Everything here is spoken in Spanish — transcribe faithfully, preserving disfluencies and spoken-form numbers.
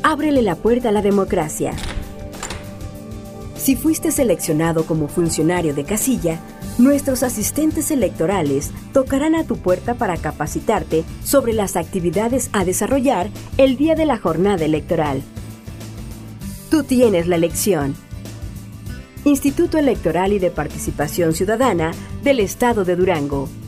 ábrele la puerta a la democracia. Si fuiste seleccionado como funcionario de casilla, nuestros asistentes electorales tocarán a tu puerta para capacitarte sobre las actividades a desarrollar el día de la jornada electoral. Tú tienes la elección. Instituto Electoral y de Participación Ciudadana del Estado de Durango.